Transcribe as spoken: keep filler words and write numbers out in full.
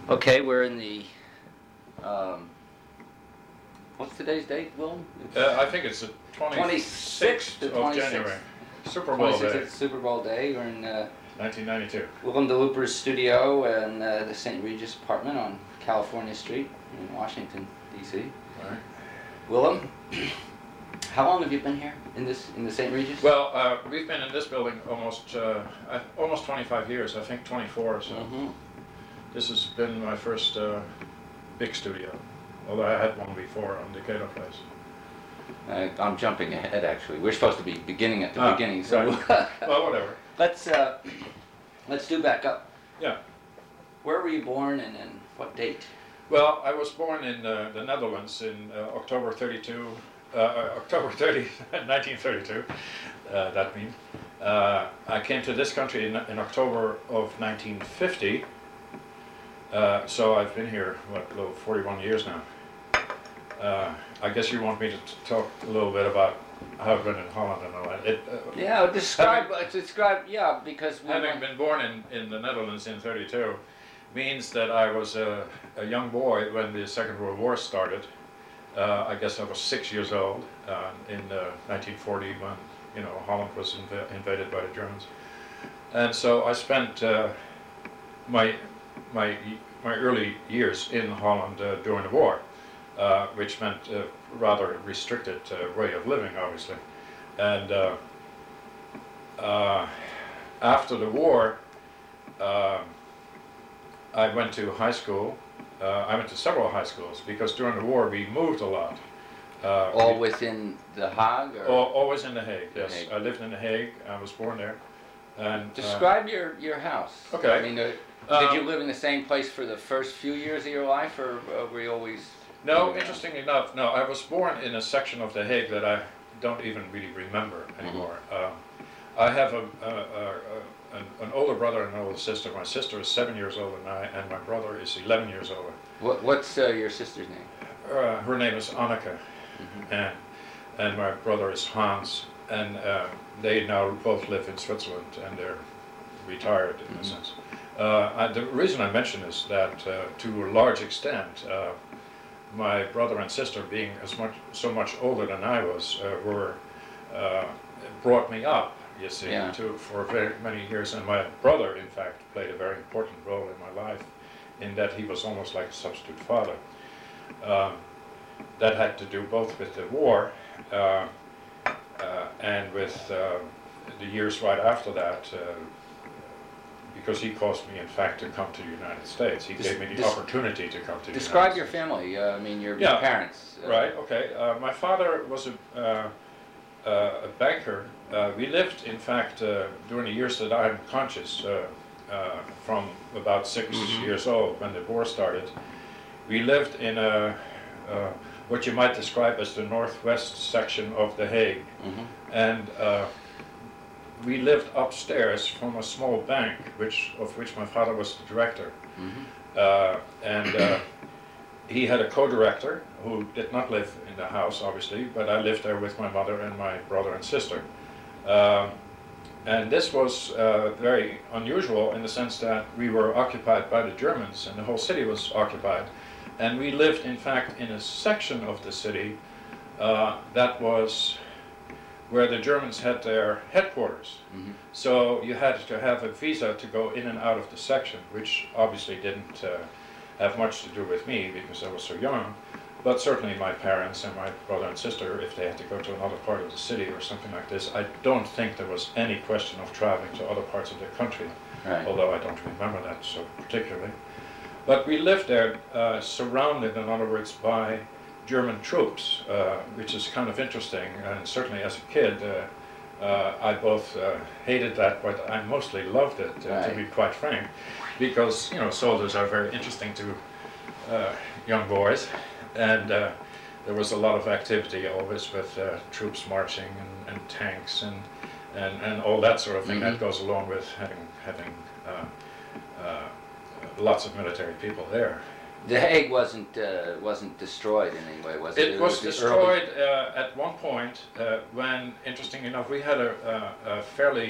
Okay, we're in the, um, what's today's date, Willem? Uh, I think it's the twenty-sixth twenty-sixth of January. Super Bowl twenty-sixth, day. it's Super Bowl day. We're in uh, nineteen ninety-two. Willem DeLooper's studio in uh, the Saint Regis apartment on California Street in Washington, D C All right. Willem, how long have you been here in this in the Saint Regis? Well, uh, we've been in this building almost uh, uh, almost twenty-five years. I think twenty-four or so. Mm-hmm. This has been my first uh, big studio, although I had one before on Decatur Place. Uh, I'm jumping ahead, actually. We're supposed to be beginning at the Ah, beginning, so right. Well, whatever. let's uh, let's do back up. Yeah. Where were you born and, and what date? Well, I was born in uh, the Netherlands in uh, October thirty-two, uh, October thirtieth, nineteen thirty-two. Uh, that means uh, I came to this country in, in October of nineteen fifty. Uh, so I've been here what, a little forty-one years now. Uh, I guess you want me to t talk a little bit about how I've been in Holland and all that. It, uh, Yeah, describe, having, uh, describe, yeah, because we having went- been born in, in the Netherlands in thirty-two means that I was a, a young boy when the Second World War started. Uh, I guess I was six years old uh, in uh, nineteen forty when, you know, Holland was inv invaded by the Germans. And so I spent uh, my, my, my early years in Holland uh, during the war. Uh, which meant a rather restricted uh, way of living, obviously. And uh, uh, after the war, uh, I went to high school. Uh, I went to several high schools because during the war we moved a lot. Uh, all we, within The Hague? Or? all, always in The Hague, The yes. Hague. I lived in The Hague, I was born there. And, Describe uh, your, your house. Okay. I mean, uh, Um, did you live in the same place for the first few years of your life, or uh, were you always... No, interestingly enough, no. I was born in a section of The Hague that I don't even really remember anymore. Mm-hmm. um, I have a, a, a, a, an, an older brother and an older sister. My sister is seven years older than I, and my brother is eleven years older. What, what's uh, your sister's name? Uh, her name is Anneke, Mm-hmm. and, and my brother is Hans. And uh, they now both live in Switzerland, and they're retired in Mm-hmm. a sense. Uh, I, the reason I mention is that, uh, to a large extent, uh, my brother and sister, being as much so much older than I was, uh, were uh, brought me up. You see, yeah. to for very many years, and my brother, in fact, played a very important role in my life, in that he was almost like a substitute father. Um, that had to do both with the war uh, uh, and with uh, the years right after that. Uh, Because he caused me, in fact, to come to the United States. He Des gave me the des opportunity to come to the Describe United your States. family, uh, I mean your, Yeah. your parents. Uh, Right, okay. Uh, my father was a, uh, uh, a banker. Uh, we lived, in fact, uh, during the years that I'm conscious, uh, uh, from about six Mm-hmm. years old when the war started. We lived in a, uh, what you might describe as the northwest section of The Hague. Mm-hmm. And uh, we lived upstairs from a small bank, which of which my father was the director. Mm-hmm. Uh, and uh, he had a co-director who did not live in the house, obviously, but I lived there with my mother and my brother and sister. Um, and this was uh, very unusual in the sense that we were occupied by the Germans and the whole city was occupied. And we lived, in fact, in a section of the city uh, that was where the Germans had their headquarters. Mm-hmm. So you had to have a visa to go in and out of the section, which obviously didn't uh, have much to do with me because I was so young, but certainly my parents and my brother and sister, if they had to go to another part of the city or something like this, I don't think there was any question of traveling to other parts of the country, Right. although I don't remember that so particularly. But we lived there uh, surrounded, in other words, by German troops, uh, which is kind of interesting, and certainly as a kid, uh, uh, I both uh, hated that, but I mostly loved it, uh, Right. to be quite frank, because, you know, soldiers are very interesting to uh, young boys, and uh, there was a lot of activity always with uh, troops marching and, and tanks and, and, and all that sort of thing. Mm-hmm. That goes along with having, having uh, uh, lots of military people there. The Hague wasn't uh, wasn't destroyed in any way, was it? It was the destroyed uh, at one point uh, when, interesting enough, we had a, a, a fairly